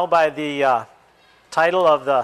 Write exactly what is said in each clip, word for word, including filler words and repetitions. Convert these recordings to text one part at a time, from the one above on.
tell by the uh, title of the,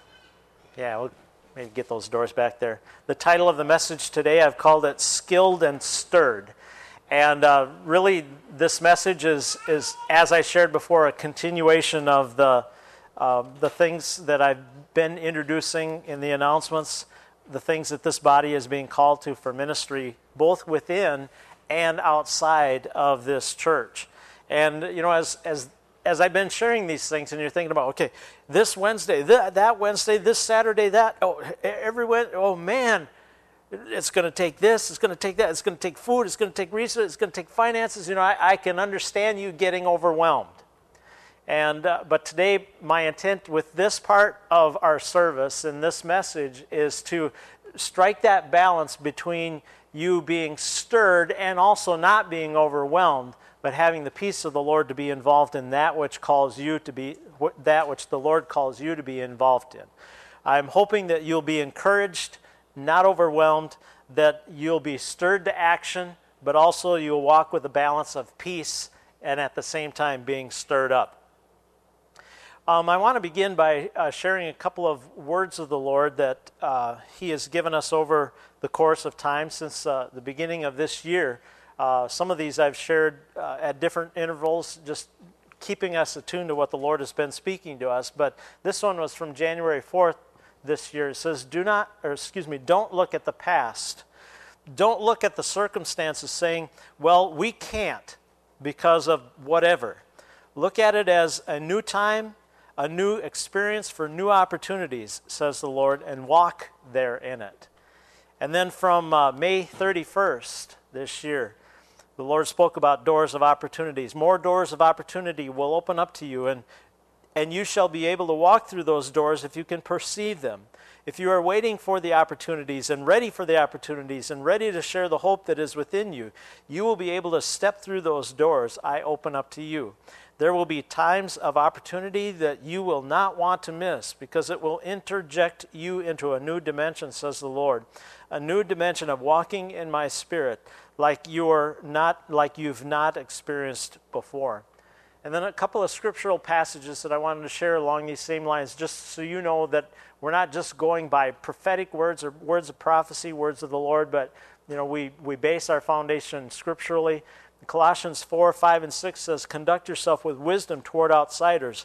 yeah, we'll maybe get those doors back there. The title of the message today, I've called it Skilled and Stirred. And uh, really, this message is, is, as I shared before, a continuation of the, uh, the things that I've been introducing in the announcements, the things that this body is being called to for ministry, both within and outside of this church. And, you know, as as as I've been sharing these things, and you're thinking about, okay, this Wednesday, th- that Wednesday, this Saturday, that, oh, every Wednesday, oh man, it's going to take this, it's going to take that, it's going to take food, it's going to take research, it's going to take finances. You know, I, I can understand you getting overwhelmed. And uh, but today, my intent with this part of our service and this message is to strike that balance between you being stirred and also not being overwhelmed, but having the peace of the Lord to be involved in that which calls you to be, that which the Lord calls you to be involved in. I'm hoping that you'll be encouraged, not overwhelmed, that you'll be stirred to action, but also you'll walk with a balance of peace and at the same time being stirred up. Um, I want to begin by uh, sharing a couple of words of the Lord that uh, He has given us over the course of time since uh, the beginning of this year. Uh, some of these I've shared uh, at different intervals, just keeping us attuned to what the Lord has been speaking to us. But this one was from January fourth this year. It says, "Do not, or excuse me, don't look at the past. Don't look at the circumstances saying, well, we can't because of whatever. Look at it as a new time, a new experience for new opportunities, says the Lord, and walk there in it." And then from uh, May thirty-first this year, the Lord spoke about doors of opportunities. More doors of opportunity will open up to you, and and you shall be able to walk through those doors if you can perceive them. If you are waiting for the opportunities and ready for the opportunities and ready to share the hope that is within you, you will be able to step through those doors I open up to you. There will be times of opportunity that you will not want to miss because it will interject you into a new dimension, says the Lord. A new dimension of walking in my spirit like you're not like you've not experienced before. And then a couple of scriptural passages that I wanted to share along these same lines, just so you know that we're not just going by prophetic words or words of prophecy, words of the Lord, but you know we, we base our foundation scripturally. Colossians four, five, and six says, "Conduct yourself with wisdom toward outsiders.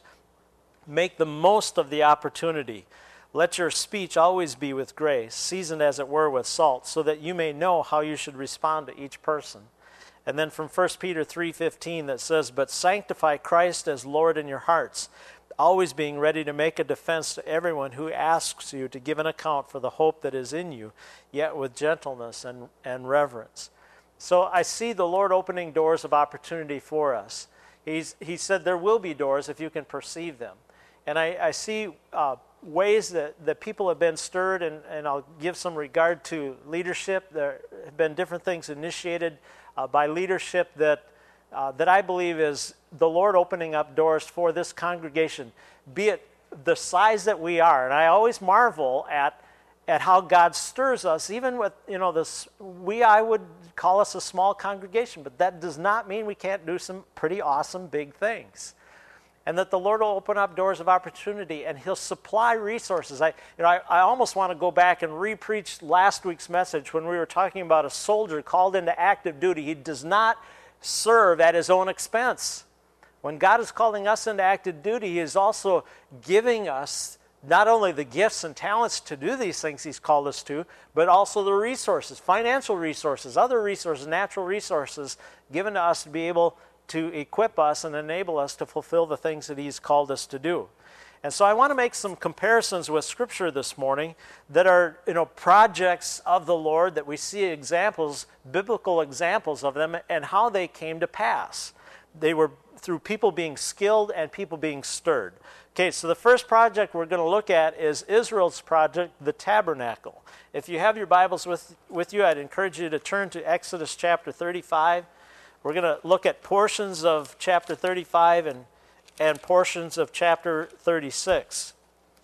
Make the most of the opportunity. Let your speech always be with grace, seasoned as it were with salt, so that you may know how you should respond to each person." And then from First Peter three fifteen that says, "But sanctify Christ as Lord in your hearts, always being ready to make a defense to everyone who asks you to give an account for the hope that is in you, yet with gentleness and, and reverence." So I see the Lord opening doors of opportunity for us. He's, he said there will be doors if you can perceive them. And I, I see uh, ways that, that people have been stirred, and, and I'll give some regard to leadership. There have been different things initiated uh, by leadership that, uh, that I believe is the Lord opening up doors for this congregation, be it the size that we are. And I always marvel at at how God stirs us, even with, you know, this, we, I would call us a small congregation, but that does not mean we can't do some pretty awesome big things. And that the Lord will open up doors of opportunity, and He'll supply resources. I, you know, I, I almost want to go back and re-preach last week's message when we were talking about a soldier called into active duty. He does not serve at his own expense. When God is calling us into active duty, He is also giving us not only the gifts and talents to do these things He's called us to, but also the resources, financial resources, other resources, natural resources given to us to be able to equip us and enable us to fulfill the things that He's called us to do. And so I want to make some comparisons with Scripture this morning that are, you know, projects of the Lord that we see examples, biblical examples of them, and how they came to pass. They were through people being skilled and people being stirred. Okay, so the first project we're going to look at is Israel's project, the tabernacle. If you have your Bibles with, with you, I'd encourage you to turn to Exodus chapter thirty-five. We're going to look at portions of chapter thirty-five and, and portions of chapter thirty-six.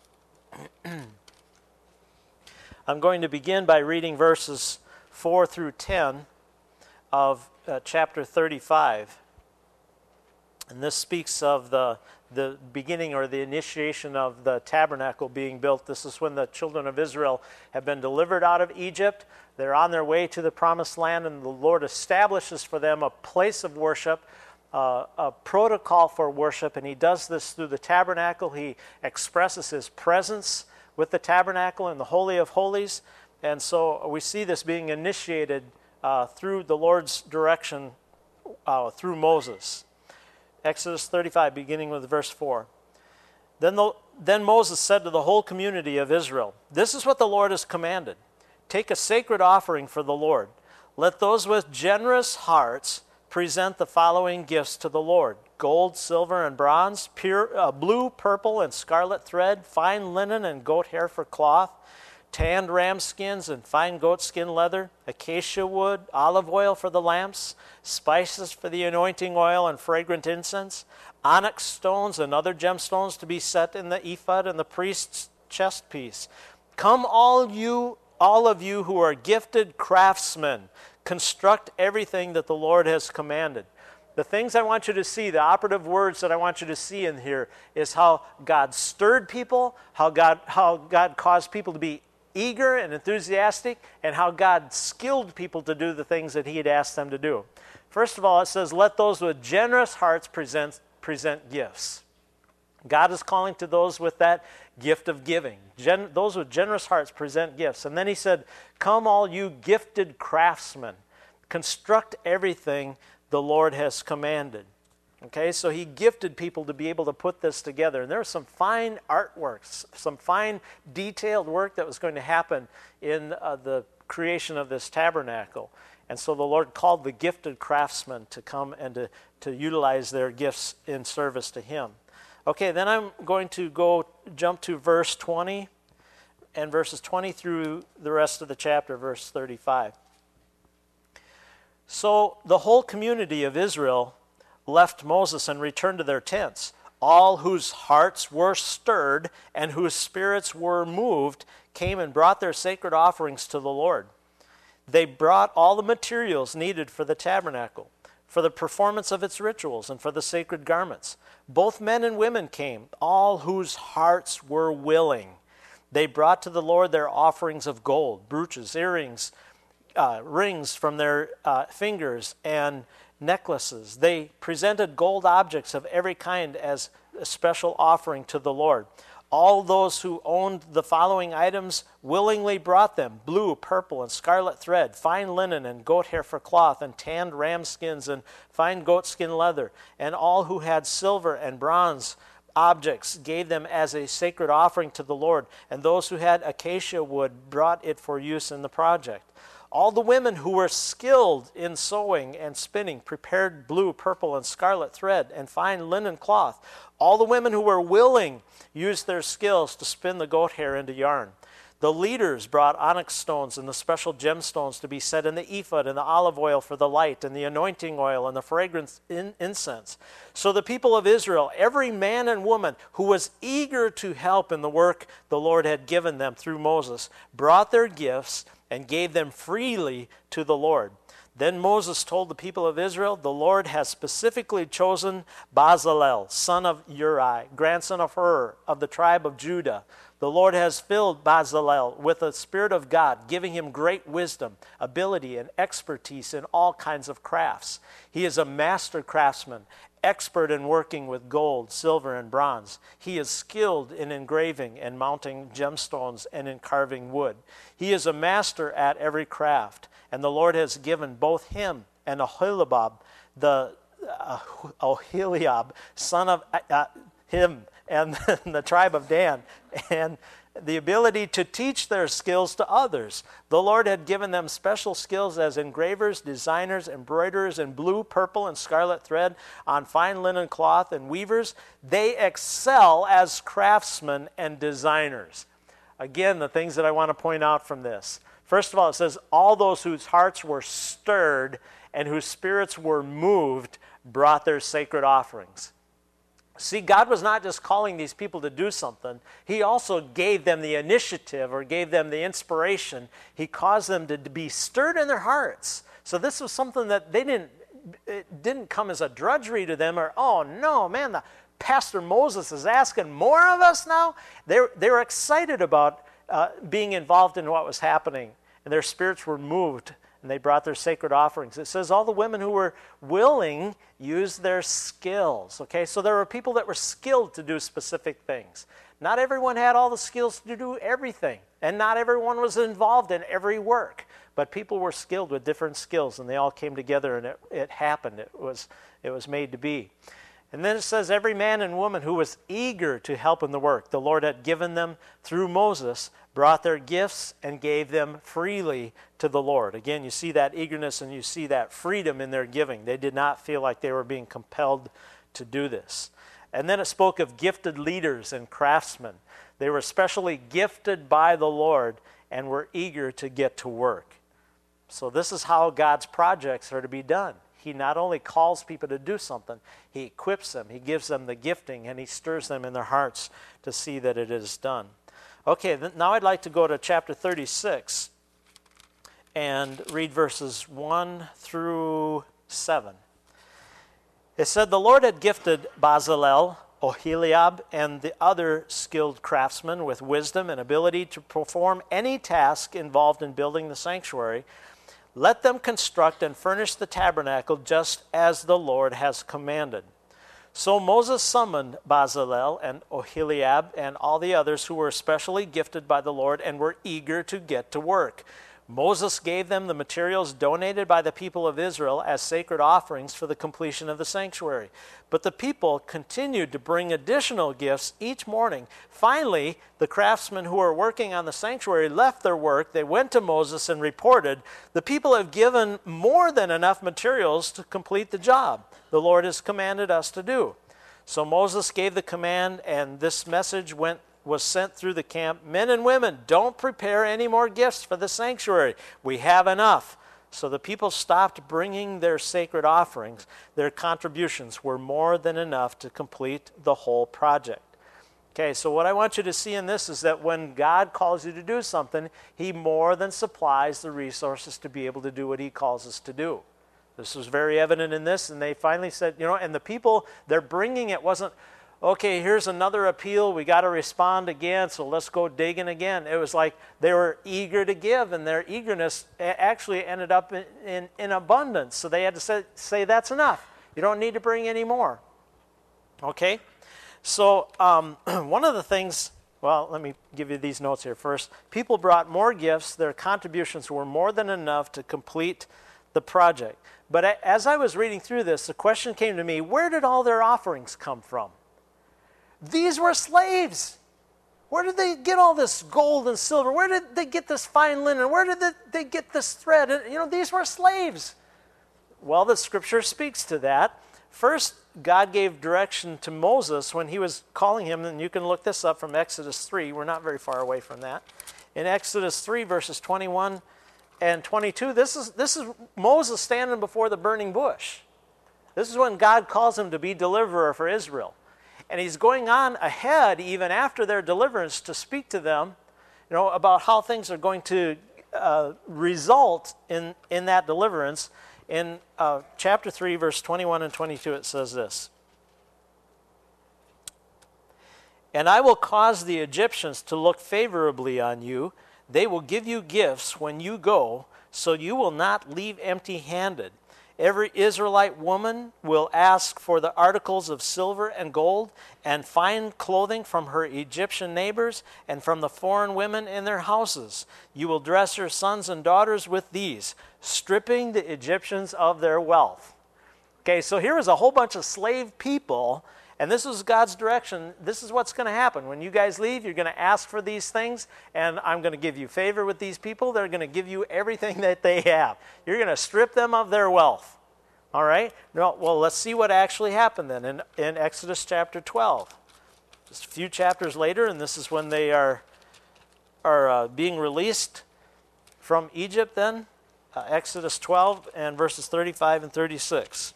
I'm going to begin by reading verses four through ten of uh, chapter thirty-five. And this speaks of the the beginning or the initiation of the tabernacle being built. This is when the children of Israel have been delivered out of Egypt. They're on their way to the promised land, and the Lord establishes for them a place of worship, uh, a protocol for worship, and he does this through the tabernacle. He expresses his presence with the tabernacle in the Holy of Holies, and so we see this being initiated uh, through the Lord's direction uh, through Moses. Exodus thirty-five, beginning with verse four. Then, the, then Moses said to the whole community of Israel, "This is what the Lord has commanded. Take a sacred offering for the Lord. Let those with generous hearts present the following gifts to the Lord: gold, silver, and bronze, pure, uh, blue, purple, and scarlet thread, fine linen and goat hair for cloth, tanned ram skins and fine goat skin leather, acacia wood, olive oil for the lamps, spices for the anointing oil and fragrant incense, onyx stones and other gemstones to be set in the ephod and the priest's chest piece. Come all you, all of you who are gifted craftsmen, construct everything that the Lord has commanded." The things I want you to see, the operative words that I want you to see in here is how God stirred people, how God, how God caused people to be eager and enthusiastic, and how God skilled people to do the things that he had asked them to do. First of all, it says, let those with generous hearts present, present gifts. God is calling to those with that gift of giving. Gen, those with generous hearts present gifts. And then he said, come all you gifted craftsmen, construct everything the Lord has commanded. Okay, so he gifted people to be able to put this together. And there was some fine artworks, some fine detailed work that was going to happen in uh, the creation of this tabernacle. And so the Lord called the gifted craftsmen to come and to, to utilize their gifts in service to him. Okay, then I'm going to go jump to verse twenty, and verses twenty through the rest of the chapter, verse thirty-five. So the whole community of Israel left Moses and returned to their tents. All whose hearts were stirred and whose spirits were moved came and brought their sacred offerings to the Lord. They brought all the materials needed for the tabernacle, for the performance of its rituals, and for the sacred garments. Both men and women came, all whose hearts were willing. They brought to the Lord their offerings of gold, brooches, earrings, uh, rings from their uh, fingers, and necklaces. They presented gold objects of every kind as a special offering to the Lord. All those who owned the following items willingly brought them: blue, purple, and scarlet thread, fine linen and goat hair for cloth, and tanned ram skins and fine goat skin leather. And all who had silver and bronze objects gave them as a sacred offering to the Lord. And those who had acacia wood brought it for use in the project. All the women who were skilled in sewing and spinning prepared blue, purple, and scarlet thread and fine linen cloth. All the women who were willing used their skills to spin the goat hair into yarn. The leaders brought onyx stones and the special gemstones to be set in the ephod, and the olive oil for the light, and the anointing oil, and the fragrance in incense. So the people of Israel, every man and woman who was eager to help in the work the Lord had given them through Moses, brought their gifts and gave them freely to the Lord. Then Moses told the people of Israel, the Lord has specifically chosen Bezalel, son of Uri, grandson of Hur, of the tribe of Judah. The Lord has filled Bezalel with the Spirit of God, giving him great wisdom, ability, and expertise in all kinds of crafts. He is a master craftsman, expert in working with gold, silver, and bronze. He is skilled in engraving and mounting gemstones and in carving wood. He is a master at every craft, and the Lord has given both him and Aholiab, the uh, Oholiab, son of uh, him, and the tribe of Dan, and the ability to teach their skills to others. The Lord had given them special skills as engravers, designers, embroiderers in blue, purple, and scarlet thread on fine linen cloth, and weavers. They excel as craftsmen and designers. Again, the things that I want to point out from this. First of all, it says, all those whose hearts were stirred and whose spirits were moved brought their sacred offerings. See, God was not just calling these people to do something. He also gave them the initiative or gave them the inspiration. He caused them to be stirred in their hearts. So this was something that they didn't, it didn't come as a drudgery to them or, oh no, man, the Pastor Moses is asking more of us now. They they were excited about uh, being involved in what was happening, and their spirits were moved, and they brought their sacred offerings. It says all the women who were willing used their skills. Okay, so there were people that were skilled to do specific things. Not everyone had all the skills to do everything, and not everyone was involved in every work. But people were skilled with different skills, and they all came together, and it, it happened. It was, it was made to be. And then it says, every man and woman who was eager to help in the work the Lord had given them through Moses brought their gifts and gave them freely to the Lord. Again, you see that eagerness and you see that freedom in their giving. They did not feel like they were being compelled to do this. And then it spoke of gifted leaders and craftsmen. They were especially gifted by the Lord and were eager to get to work. So this is how God's projects are to be done. He not only calls people to do something, he equips them, he gives them the gifting, and he stirs them in their hearts to see that it is done. Okay, now I'd like to go to chapter thirty-six and read verses one through seven. It said, the Lord had gifted Bezalel, Oholiab, and the other skilled craftsmen with wisdom and ability to perform any task involved in building the sanctuary. Let them construct and furnish the tabernacle just as the Lord has commanded. So Moses summoned Bezalel and Oholiab and all the others who were especially gifted by the Lord and were eager to get to work. Moses gave them the materials donated by the people of Israel as sacred offerings for the completion of the sanctuary. But the people continued to bring additional gifts each morning. Finally, the craftsmen who were working on the sanctuary left their work. They went to Moses and reported, the people have given more than enough materials to complete the job the Lord has commanded us to do. So Moses gave the command, and this message went was sent through the camp. Men and women, don't prepare any more gifts for the sanctuary. We have enough. So the people stopped bringing their sacred offerings. Their contributions were more than enough to complete the whole project. Okay, so what I want you to see in this is that when God calls you to do something, he more than supplies the resources to be able to do what he calls us to do. This was very evident in this, and they finally said, you know, and the people, they're bringing it wasn't, okay, here's another appeal, we got to respond again, so let's go digging again. It was like they were eager to give, and their eagerness actually ended up in, in, in abundance. So they had to say, say, that's enough. You don't need to bring any more. Okay? So um, one of the things, well, let me give you these notes here first. People brought more gifts. Their contributions were more than enough to complete the project. But as I was reading through this, the question came to me, where did all their offerings come from? These were slaves. Where did they get all this gold and silver? Where did they get this fine linen? Where did they get this thread? You know, these were slaves. Well, the scripture speaks to that. First, God gave direction to Moses when he was calling him, and you can look this up from Exodus three. We're not very far away from that. In Exodus three, verses twenty-one and twenty-two, this is, this is Moses standing before the burning bush. This is when God calls him to be deliverer for Israel. And he's going on ahead, even after their deliverance, to speak to them, you know, about how things are going to uh, result in, in that deliverance. In uh, chapter three, verse twenty-one and twenty-two, it says this. And I will cause the Egyptians to look favorably on you. They will give you gifts when you go, so you will not leave empty-handed. Every Israelite woman will ask for the articles of silver and gold and fine clothing from her Egyptian neighbors and from the foreign women in their houses. You will dress your sons and daughters with these, stripping the Egyptians of their wealth. Okay, so here is a whole bunch of slave people, and this is God's direction. This is what's going to happen. When you guys leave, you're going to ask for these things, and I'm going to give you favor with these people. They're going to give you everything that they have. You're going to strip them of their wealth. All right? No, well, let's see what actually happened then in, in Exodus chapter twelve. Just a few chapters later, and this is when they are, are uh, being released from Egypt then. Uh, Exodus twelve and verses thirty-five and thirty-six.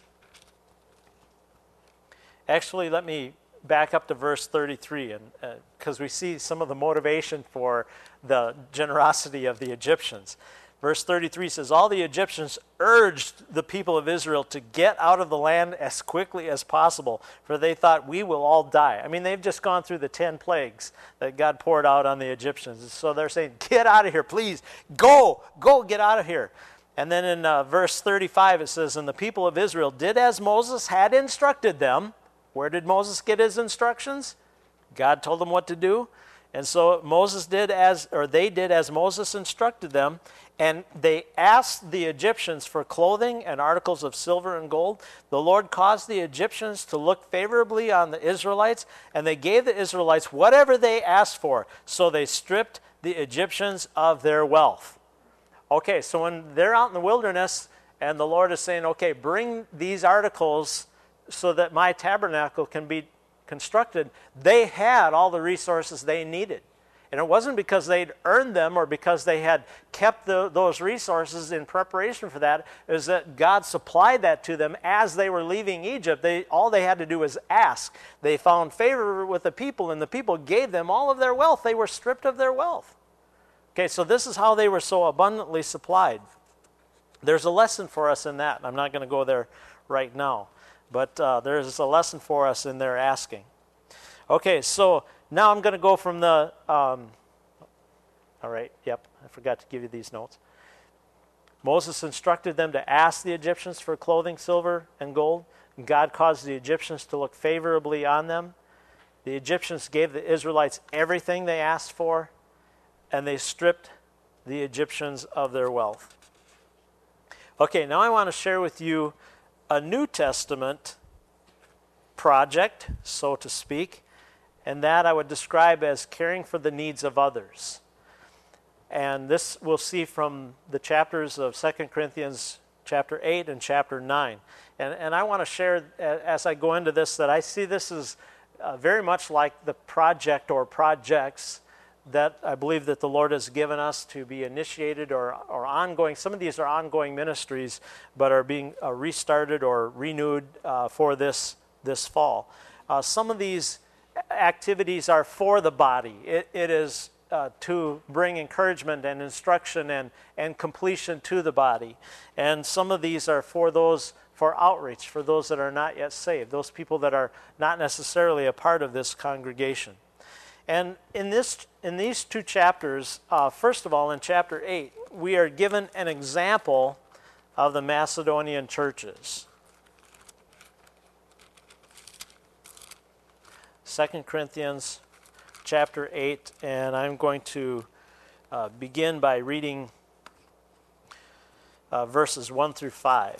Actually, let me back up to verse thirty-three, and because uh, we see some of the motivation for the generosity of the Egyptians. Verse thirty-three says, all the Egyptians urged the people of Israel to get out of the land as quickly as possible, for they thought, we will all die. I mean, they've just gone through the ten plagues that God poured out on the Egyptians. So they're saying, get out of here, please. Go, go, get out of here. And then in uh, verse thirty-five it says, and the people of Israel did as Moses had instructed them. Where did Moses get his instructions? God told them what to do. And so Moses did as, or they did as Moses instructed them, and they asked the Egyptians for clothing and articles of silver and gold. The Lord caused the Egyptians to look favorably on the Israelites, and they gave the Israelites whatever they asked for. So they stripped the Egyptians of their wealth. Okay, so when they're out in the wilderness, and the Lord is saying, okay, bring these articles so that my tabernacle can be constructed, they had all the resources they needed. And it wasn't because they'd earned them or because they had kept the, those resources in preparation for that. It was that God supplied that to them as they were leaving Egypt. They, all they had to do was ask. They found favor with the people, and the people gave them all of their wealth. They were stripped of their wealth. Okay, so this is how they were so abundantly supplied. There's a lesson for us in that. I'm not going to go there right now. But uh, there's a lesson for us in their asking. Okay, so now I'm going to go from the, um, all right, yep, I forgot to give you these notes. Moses instructed them to ask the Egyptians for clothing, silver, and gold. And God caused the Egyptians to look favorably on them. The Egyptians gave the Israelites everything they asked for, and they stripped the Egyptians of their wealth. Okay, now I want to share with you a New Testament project, so to speak, and that I would describe as caring for the needs of others. And this we'll see from the chapters of Second Corinthians chapter eight and chapter nine. And, and I want to share, as I go into this, that I see this as uh, very much like the project or projects that I believe that the Lord has given us to be initiated or, or ongoing. Some of these are ongoing ministries, but are being uh, restarted or renewed uh, for this, this fall. Uh, some of these activities are for the body. It, it is uh, to bring encouragement and instruction and, and completion to the body. And some of these are for those, for outreach, for those that are not yet saved, those people that are not necessarily a part of this congregation. And in this, in these two chapters, uh, first of all, in chapter eight, we are given an example of the Macedonian churches. Second Corinthians chapter eight, and I'm going to uh, begin by reading uh, verses one through five.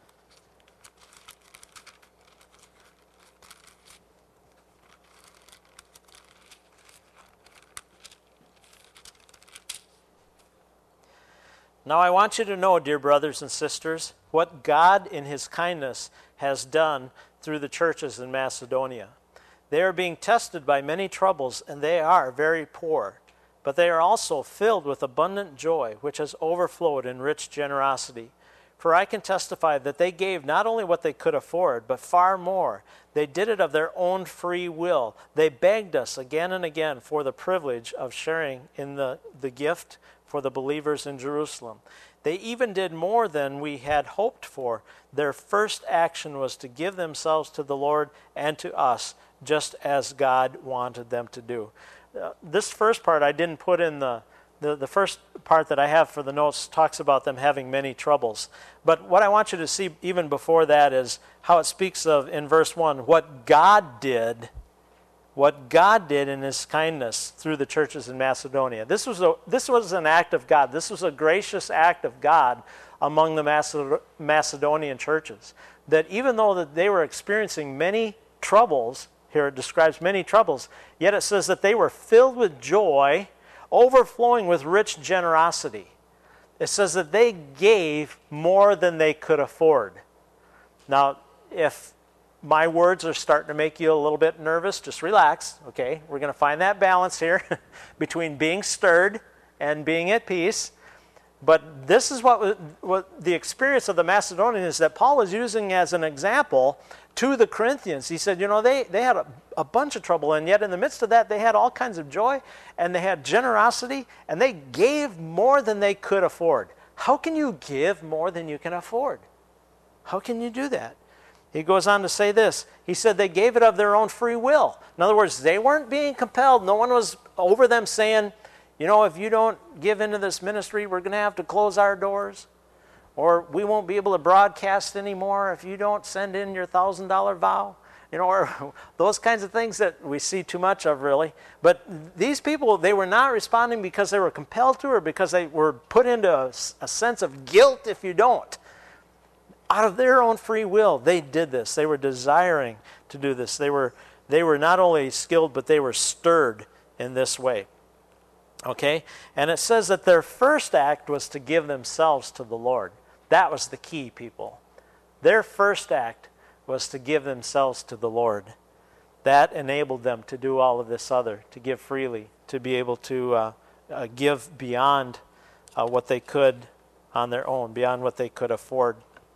Now I want you to know, dear brothers and sisters, what God in His kindness has done through the churches in Macedonia. They are being tested by many troubles, and they are very poor. But they are also filled with abundant joy, which has overflowed in rich generosity. For I can testify that they gave not only what they could afford, but far more. They did it of their own free will. They begged us again and again for the privilege of sharing in the, the gift for the believers in Jerusalem. They even did more than we had hoped for. Their first action was to give themselves to the Lord and to us, just as God wanted them to do. Uh, this first part I didn't put in the, the, the first part that I have for the notes talks about them having many troubles. But what I want you to see even before that is how it speaks of, in verse one, what God did What God did in His kindness through the churches in Macedonia. This was, a, this was an act of God. This was a gracious act of God among the Macedonian churches. That even though that they were experiencing many troubles, here it describes many troubles, yet it says that they were filled with joy, overflowing with rich generosity. It says that they gave more than they could afford. Now, if my words are starting to make you a little bit nervous, just relax, okay? We're going to find that balance here between being stirred and being at peace. But this is what, what the experience of the Macedonians that Paul was using as an example to the Corinthians. He said, you know, they, they had a, a bunch of trouble, and yet in the midst of that, they had all kinds of joy, and they had generosity, and they gave more than they could afford. How can you give more than you can afford? How can you do that? He goes on to say this. He said they gave it of their own free will. In other words, they weren't being compelled. No one was over them saying, you know, if you don't give into this ministry, we're going to have to close our doors. Or we won't be able to broadcast anymore if you don't send in your one thousand dollar vow. You know, or those kinds of things that we see too much of, really. But these people, they were not responding because they were compelled to or because they were put into a, a sense of guilt if you don't. Out of their own free will, they did this. They were desiring to do this. They were, they were not only skilled, but they were stirred in this way. Okay? And it says that their first act was to give themselves to the Lord. That was the key, people. Their first act was to give themselves to the Lord. That enabled them to do all of this other, to give freely, to be able to uh, uh, give beyond uh, what they could on their own, beyond what they could afford.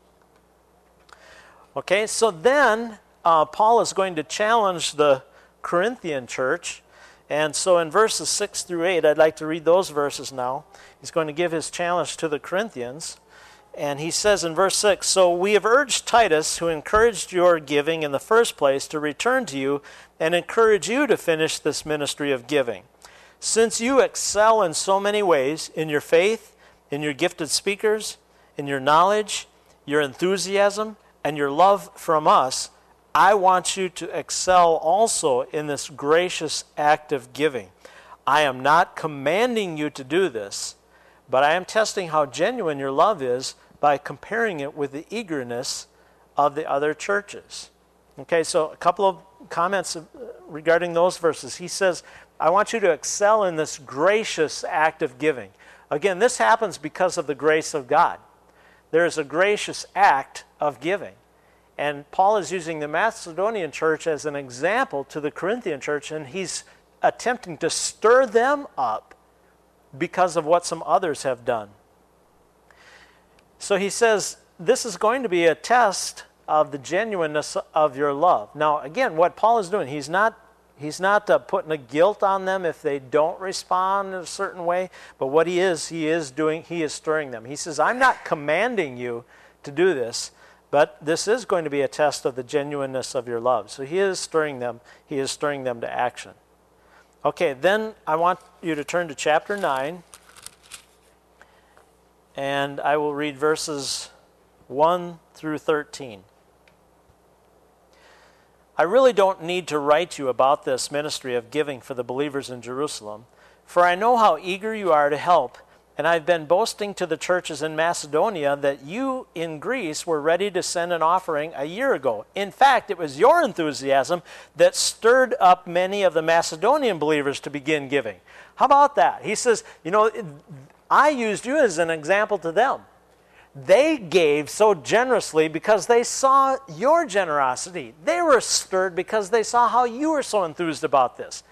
Okay, so then uh, Paul is going to challenge the Corinthian church. And so in verses six through eight, I'd like to read those verses now. He's going to give his challenge to the Corinthians. And he says in verse six, "So we have urged Titus, who encouraged your giving in the first place, to return to you and encourage you to finish this ministry of giving. Since you excel in so many ways, in your faith, in your gifted speakers, in your knowledge, your enthusiasm, and your love from us, I want you to excel also in this gracious act of giving. I am not commanding you to do this, but I am testing how genuine your love is by comparing it with the eagerness of the other churches." Okay, so a couple of comments regarding those verses. He says, I want you to excel in this gracious act of giving. Again, this happens because of the grace of God. There is a gracious act of giving. And Paul is using the Macedonian church as an example to the Corinthian church, and he's attempting to stir them up because of what some others have done. So he says, this is going to be a test of the genuineness of your love. Now, again, what Paul is doing, he's not he's not uh, putting a guilt on them if they don't respond in a certain way, but what he is, he is doing, he is stirring them. He says, I'm not commanding you to do this, but this is going to be a test of the genuineness of your love. So he is stirring them, he is stirring them to action. Okay, then I want you to turn to chapter nine, and I will read verses one through thirteen. I really don't need to write you about this ministry of giving for the believers in Jerusalem, for I know how eager you are to help, and I've been boasting to the churches in Macedonia that you in Greece were ready to send an offering a year ago. In fact, it was your enthusiasm that stirred up many of the Macedonian believers to begin giving. How about that? He says, you know, I used you as an example to them. They gave so generously because they saw your generosity. They were stirred because they saw how you were so enthused about this.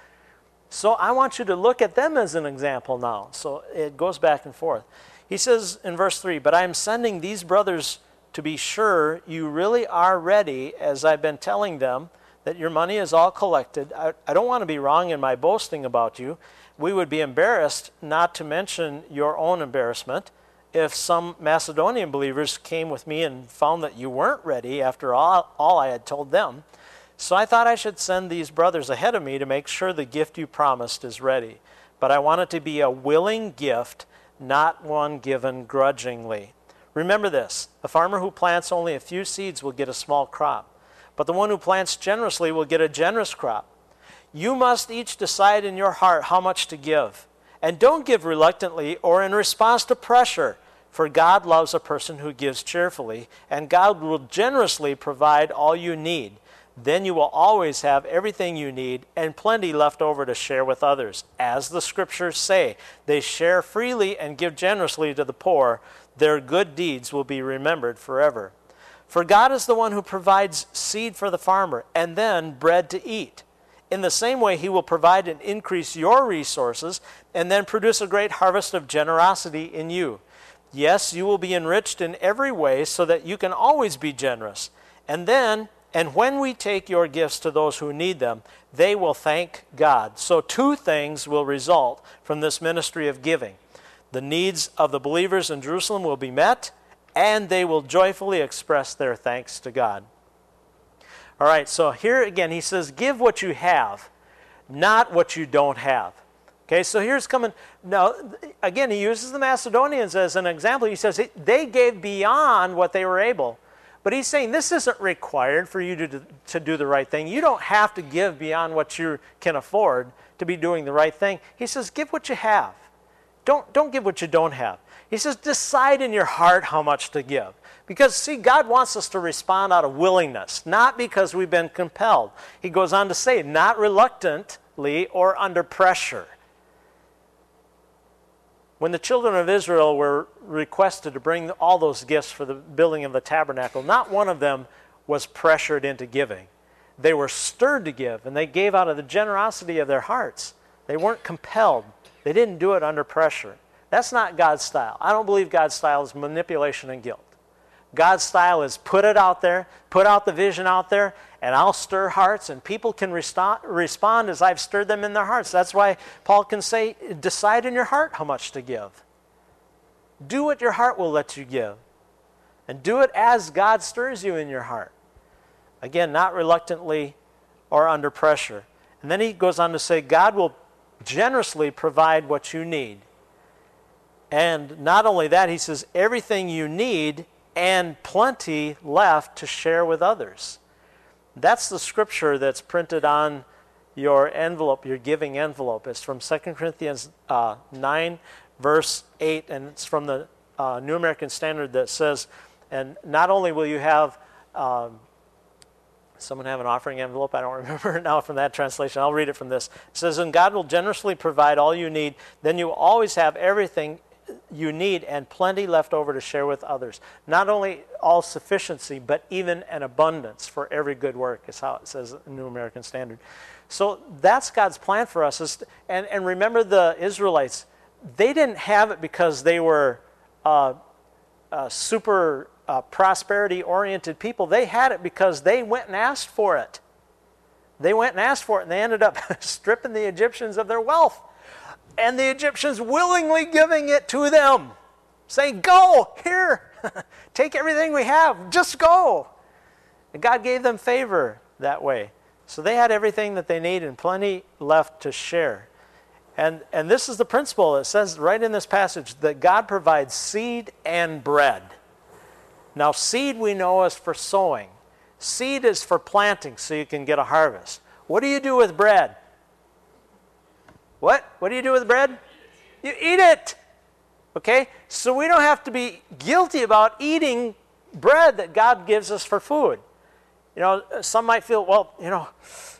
So I want you to look at them as an example now. So it goes back and forth. He says in verse three, but I am sending these brothers to be sure you really are ready, as I've been telling them, that your money is all collected. I, I don't want to be wrong in my boasting about you. We would be embarrassed, not to mention your own embarrassment, if some Macedonian believers came with me and found that you weren't ready after all, all I had told them. So I thought I should send these brothers ahead of me to make sure the gift you promised is ready. But I want it to be a willing gift, not one given grudgingly. Remember this, a farmer who plants only a few seeds will get a small crop, but the one who plants generously will get a generous crop. You must each decide in your heart how much to give. And don't give reluctantly or in response to pressure, for God loves a person who gives cheerfully, and God will generously provide all you need. Then you will always have everything you need and plenty left over to share with others. As the scriptures say, they share freely and give generously to the poor. Their good deeds will be remembered forever. For God is the one who provides seed for the farmer and then bread to eat. In the same way, he will provide and increase your resources and then produce a great harvest of generosity in you. Yes, you will be enriched in every way so that you can always be generous. And then, and when we take your gifts to those who need them, they will thank God. So two things will result from this ministry of giving. The needs of the believers in Jerusalem will be met, and they will joyfully express their thanks to God. All right, so here again he says, give what you have, not what you don't have. Okay, so here's coming, now, again, he uses the Macedonians as an example. He says they gave beyond what they were able. But he's saying this isn't required for you to, to do the right thing. You don't have to give beyond what you can afford to be doing the right thing. He says, give what you have. Don't, don't give what you don't have. He says, decide in your heart how much to give. Because, see, God wants us to respond out of willingness, not because we've been compelled. He goes on to say, not reluctantly or under pressure. When the children of Israel were requested to bring all those gifts for the building of the tabernacle, not one of them was pressured into giving. They were stirred to give, and they gave out of the generosity of their hearts. They weren't compelled. They didn't do it under pressure. That's not God's style. I don't believe God's style is manipulation and guilt. God's style is put it out there, put out the vision out there, and I'll stir hearts, and people can resto- respond as I've stirred them in their hearts. That's why Paul can say, decide in your heart how much to give. Do what your heart will let you give. And do it as God stirs you in your heart. Again, not reluctantly or under pressure. And then he goes on to say, God will generously provide what you need. And not only that, he says, everything you need and plenty left to share with others. That's the scripture that's printed on your envelope, your giving envelope. It's from Second Corinthians uh, nine, verse eight, and it's from the uh, New American Standard that says, and not only will you have, um, someone have an offering envelope? I don't remember it now from that translation. I'll read it from this. It says, and God will generously provide all you need. Then you will always have everything you need and plenty left over to share with others. Not only all sufficiency, but even an abundance for every good work is how it says in the New American Standard. So that's God's plan for us. Is to, and, and remember the Israelites, they didn't have it because they were uh, uh, super uh, prosperity-oriented people. They had it because they went and asked for it. They went and asked for it, and they ended up stripping the Egyptians of their wealth. And the Egyptians willingly giving it to them, saying, go, here, take everything we have, just go. And God gave them favor that way. So they had everything that they need and plenty left to share. And, and this is the principle. It says right in this passage that God provides seed and bread. Now, seed we know is for sowing. Seed is for planting so you can get a harvest. What do you do with bread? What? What do you do with bread? You eat it. Okay? So we don't have to be guilty about eating bread that God gives us for food. You know, some might feel, well, you know,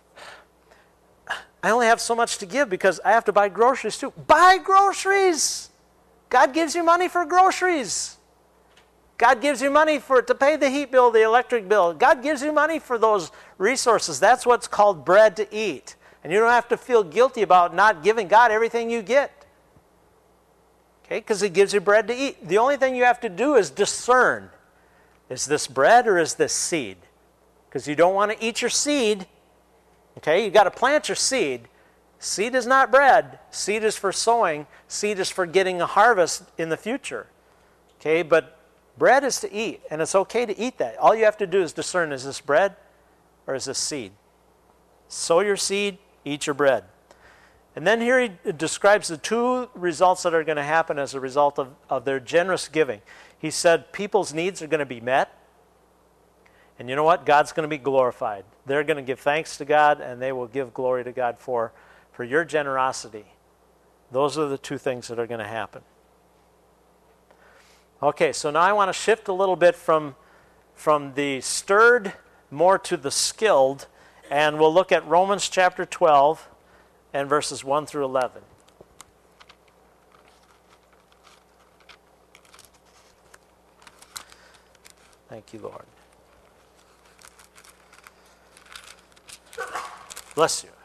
I only have so much to give because I have to buy groceries too. Buy groceries! God gives you money for groceries. God gives you money for to pay the heat bill, the electric bill. God gives you money for those resources. That's what's called bread to eat. And you don't have to feel guilty about not giving God everything you get. Okay, because He gives you bread to eat. The only thing you have to do is discern. Is this bread or is this seed? Because you don't want to eat your seed. Okay, you've got to plant your seed. Seed is not bread. Seed is for sowing. Seed is for getting a harvest in the future. Okay, but bread is to eat, and it's okay to eat that. All you have to do is discern, is this bread or is this seed? Sow your seed, eat your bread. And then here he describes the two results that are going to happen as a result of, of their generous giving. He said people's needs are going to be met. And you know what? God's going to be glorified. They're going to give thanks to God, and they will give glory to God for, for your generosity. Those are the two things that are going to happen. Okay, so now I want to shift a little bit from, from the stirred more to the skilled. And we'll look at Romans chapter twelve and verses one through eleven. Thank you, Lord. Bless you.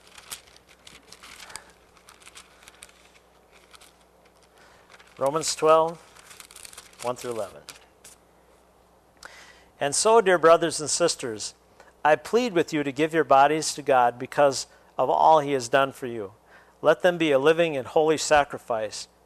Romans twelve, one through eleven. And so, dear brothers and sisters, I plead with you to give your bodies to God because of all He has done for you. Let them be a living and holy sacrifice,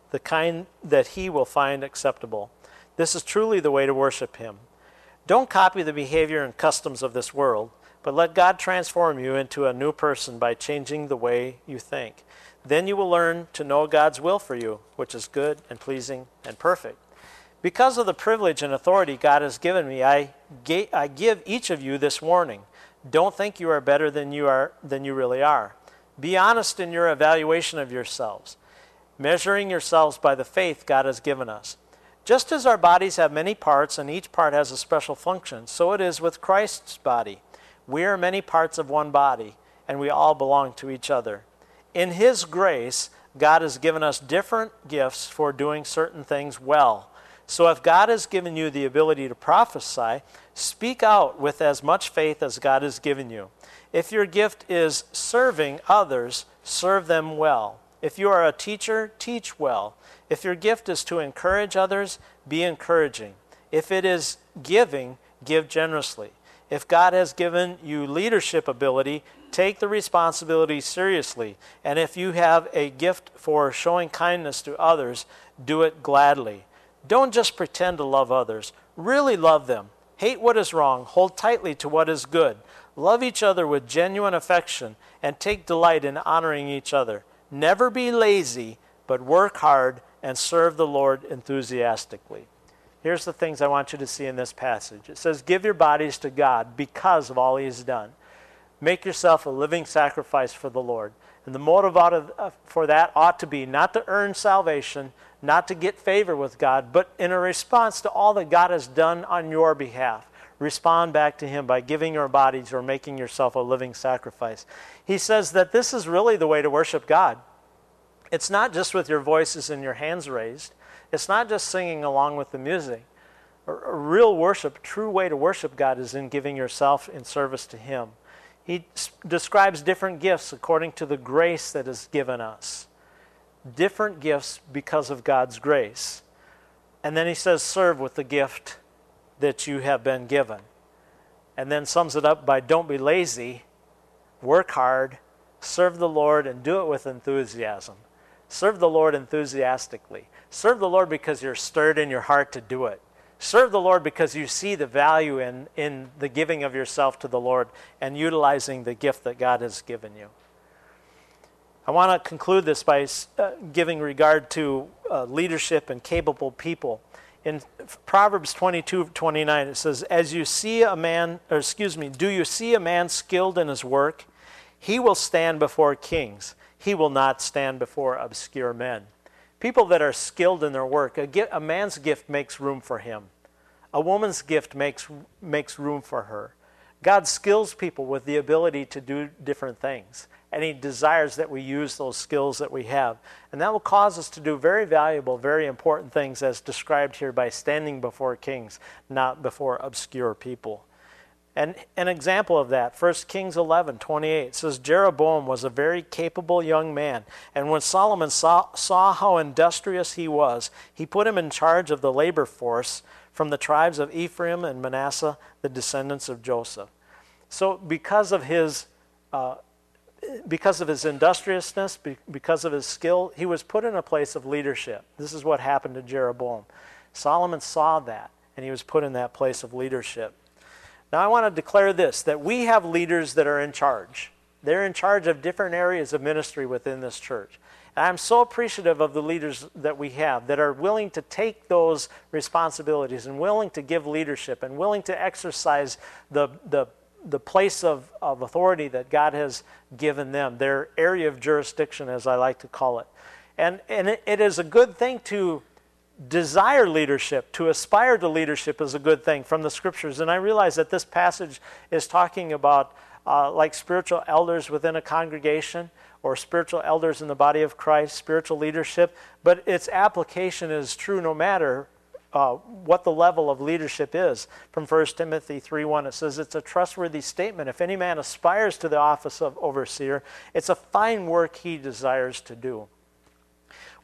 the kind that he will find acceptable. This is truly the way to worship him. Don't copy the behavior and customs of this world, but let God transform you into a new person by changing the way you think. Then you will learn to know God's will for you, which is good and pleasing and perfect. Because of the privilege and authority God has given me, I, ga- I give each of you this warning. Don't think you are better than you are than you really are. Be honest in your evaluation of yourselves, measuring yourselves by the faith God has given us. Just as our bodies have many parts and each part has a special function, so it is with Christ's body. We are many parts of one body, and we all belong to each other. In his grace, God has given us different gifts for doing certain things well. So if God has given you the ability to prophesy, speak out with as much faith as God has given you. If your gift is serving others, serve them well. If you are a teacher, teach well. If your gift is to encourage others, be encouraging. If it is giving, give generously. If God has given you leadership ability, take the responsibility seriously. And if you have a gift for showing kindness to others, do it gladly. Don't just pretend to love others. Really love them. Hate what is wrong. Hold tightly to what is good. Love each other with genuine affection and take delight in honoring each other. Never be lazy, but work hard and serve the Lord enthusiastically. Here's the things I want you to see in this passage. It says, give your bodies to God because of all he has done. Make yourself a living sacrifice for the Lord. And the motive out of, for that ought to be not to earn salvation, not to get favor with God, but in a response to all that God has done on your behalf. Respond back to him by giving your bodies or making yourself a living sacrifice. He says that this is really the way to worship God. It's not just with your voices and your hands raised. It's not just singing along with the music. A, a real worship, true way to worship God is in giving yourself in service to him. He s- describes different gifts according to the grace that is given us. Different gifts because of God's grace. And then he says, serve with the gift that you have been given. And then sums it up by don't be lazy, work hard, serve the Lord, and do it with enthusiasm. Serve the Lord enthusiastically. Serve the Lord because you're stirred in your heart to do it. Serve the Lord because you see the value in, in the giving of yourself to the Lord and utilizing the gift that God has given you. I want to conclude this by uh, giving regard to uh, leadership and capable people. In Proverbs twenty-two twenty-nine, it says, as you see a man, or excuse me, do you see a man skilled in his work? He will stand before kings. He will not stand before obscure men. People that are skilled in their work, a, gi- a man's gift makes room for him. A woman's gift makes, makes room for her. God skills people with the ability to do different things. And he desires that we use those skills that we have. And that will cause us to do very valuable, very important things as described here by standing before kings, not before obscure people. And an example of that, First Kings eleven twenty-eight says, Jeroboam was a very capable young man. And when Solomon saw, saw how industrious he was, he put him in charge of the labor force from the tribes of Ephraim and Manasseh, the descendants of Joseph. So because of his uh, because of his industriousness, because of his skill, he was put in a place of leadership. This is what happened to Jeroboam. Solomon saw that, and he was put in that place of leadership. Now I want to declare this, that we have leaders that are in charge. They're in charge of different areas of ministry within this church. And I'm so appreciative of the leaders that we have that are willing to take those responsibilities and willing to give leadership and willing to exercise the, the, the place of, of authority that God has given them, their area of jurisdiction, as I like to call it. And, and it, it is a good thing to desire leadership, to aspire to leadership is a good thing from the scriptures. And I realize that this passage is talking about uh, like spiritual elders within a congregation or spiritual elders in the body of Christ, spiritual leadership, but its application is true no matter uh, what the level of leadership is. From First Timothy three one, it says it's a trustworthy statement. If any man aspires to the office of overseer, it's a fine work he desires to do.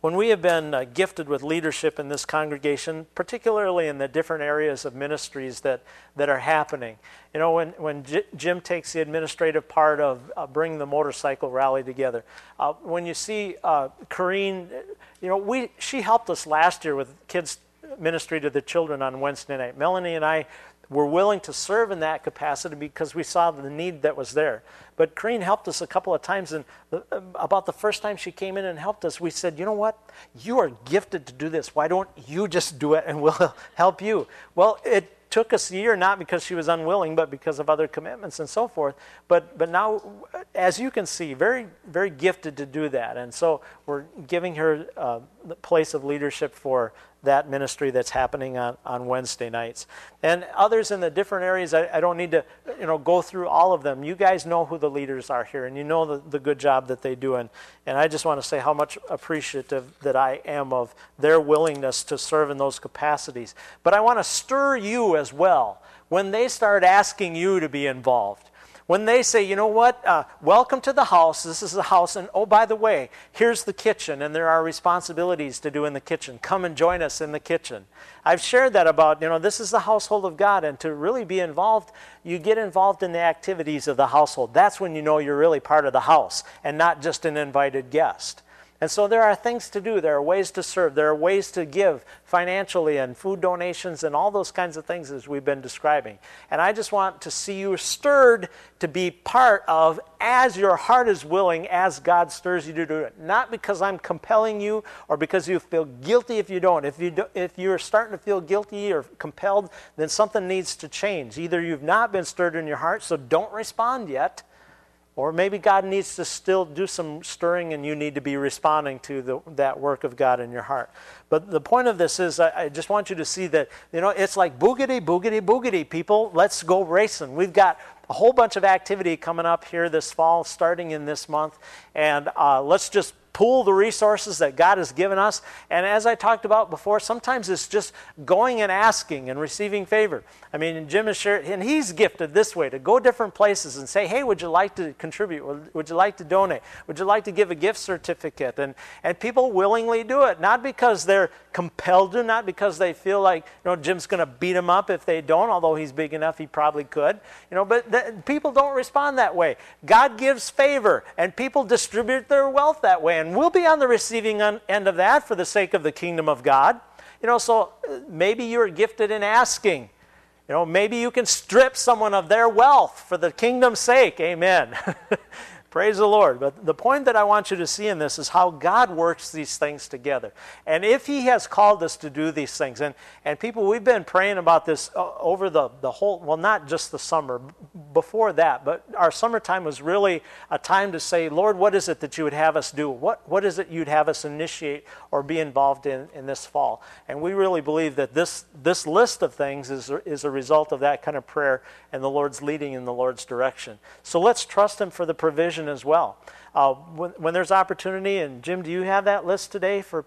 when we have been uh, gifted with leadership in this congregation, particularly in the different areas of ministries that, that are happening. You know, when, when J- Jim takes the administrative part of uh, bringing the motorcycle rally together, uh, when you see uh, Corrine, you know, we she helped us last year with kids ministry to the children on Wednesday night. Melanie and I were willing to serve in that capacity because we saw the need that was there. But Corrine helped us a couple of times, and about the first time she came in and helped us, we said, you know what? You are gifted to do this. Why don't you just do it and we'll help you? Well, it took us a year, not because she was unwilling, but because of other commitments and so forth. But but now, as you can see, very, very gifted to do that. And so we're giving her uh, the place of leadership for that ministry that's happening on, on Wednesday nights. And others in the different areas, I, I don't need to you know, go through all of them. You guys know who the leaders are here, and you know the, the good job that they do. And, and I just want to say how much appreciative that I am of their willingness to serve in those capacities. But I want to stir you as well when they start asking you to be involved. When they say, you know what, uh, welcome to the house, this is the house, and oh, by the way, here's the kitchen, and there are responsibilities to do in the kitchen. Come and join us in the kitchen. I've shared that about, you know, this is the household of God, and to really be involved, you get involved in the activities of the household. That's when you know you're really part of the house, and not just an invited guest. And so there are things to do. There are ways to serve. There are ways to give financially and food donations and all those kinds of things as we've been describing. And I just want to see you stirred to be part of as your heart is willing, as God stirs you to do it. Not because I'm compelling you or because you feel guilty if you don't. If, you do, if you're starting to feel guilty or compelled, then something needs to change. Either you've not been stirred in your heart, so don't respond yet, or maybe God needs to still do some stirring and you need to be responding to the, that work of God in your heart. But the point of this is I, I just want you to see that, you know, it's like boogity, boogity, boogity, people. Let's go racing. We've got a whole bunch of activity coming up here this fall, starting in this month. And uh, let's just pool the resources that God has given us. And as I talked about before, sometimes it's just going and asking and receiving favor. I mean, Jim has shared, and he's gifted this way, to go different places and say, hey, would you like to contribute? Would, would you like to donate? Would you like to give a gift certificate? And, and people willingly do it, not because they're compelled to, not because they feel like, you know, Jim's going to beat them up if they don't, although he's big enough, he probably could. You know, but th- people don't respond that way. God gives favor, and people distribute their wealth that way. And we'll be on the receiving end of that for the sake of the kingdom of God. You know, so maybe you're gifted in asking. You know, maybe you can strip someone of their wealth for the kingdom's sake. Amen. Praise the Lord. But the point that I want you to see in this is how God works these things together. And if He has called us to do these things, and, and people, we've been praying about this over the, the whole, well, not just the summer, before that, but our summertime was really a time to say, Lord, what is it that you would have us do? What, what is it you'd have us initiate or be involved in in this fall? And we really believe that this, this list of things is, is a result of that kind of prayer and the Lord's leading in the Lord's direction. So let's trust Him for the provision as well. Uh, when, when there's opportunity, and Jim, do you have that list today for?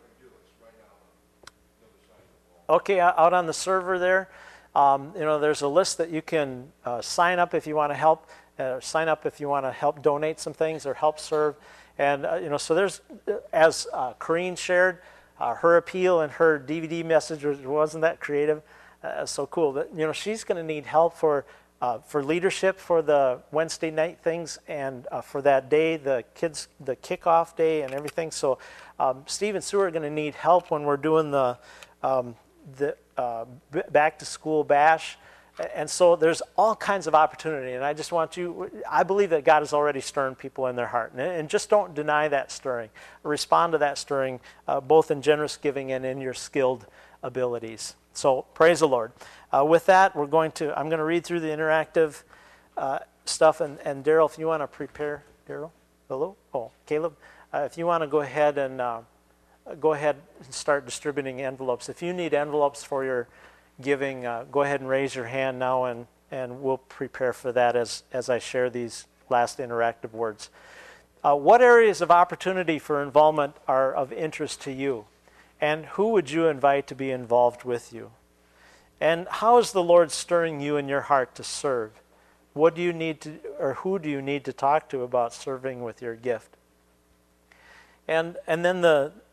Okay, out on the server there, um, you know, there's a list that you can uh, sign up if you want to help. Uh, sign up if you want to help donate some things or help serve, and uh, you know, so there's, as uh, Corrine shared, uh, her appeal and her D V D message was, wasn't that creative? Uh, so cool. That, you know, she's going to need help for. Uh, for leadership for the Wednesday night things and uh, for that day, the kids, the kickoff day and everything. So um, Steve and Sue are going to need help when we're doing the um, the uh, b- back to school bash. And so there's all kinds of opportunity. And I just want you, I believe that God is already stirring people in their heart. And, and just don't deny that stirring. Respond to that stirring, uh, both in generous giving and in your skilled abilities. So praise the Lord. Uh, with that, we're going to. I'm going to read through the interactive uh, stuff, and, and Daryl, if you want to prepare, Daryl, hello, oh, Caleb, uh, if you want to go ahead and uh, go ahead and start distributing envelopes. If you need envelopes for your giving, uh, go ahead and raise your hand now, and and we'll prepare for that as as I share these last interactive words. Uh, what areas of opportunity for involvement are of interest to you? And who would you invite to be involved with you? And how is the Lord stirring you in your heart to serve? What do you need to, or who do you need to talk to about serving with your gift? And and then the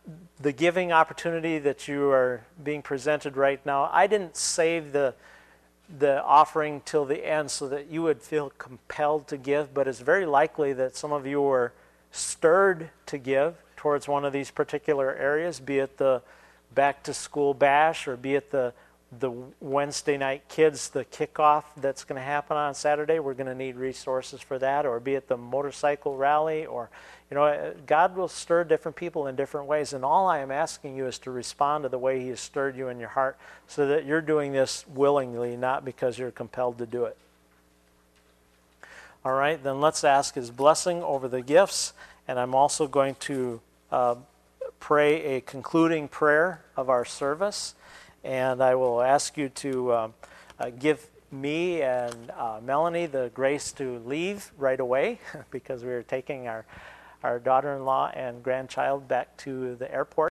the giving opportunity that you are being presented right now, I didn't save the the offering till the end so that you would feel compelled to give, but it's very likely that some of you were stirred to give towards one of these particular areas, be it the back to school bash, or be it the the Wednesday night kids, the kickoff that's going to happen on Saturday. We're going to need resources for that, or be it the motorcycle rally, or, you know, God will stir different people in different ways, and all I am asking you is to respond to the way He has stirred you in your heart, so that you're doing this willingly, not because you're compelled to do it. All right, then let's ask His blessing over the gifts, and I'm also going to uh, pray a concluding prayer of our service. And I will ask you to um, uh, give me and uh, Melanie the grace to leave right away because we are taking our, our daughter-in-law and grandchild back to the airport.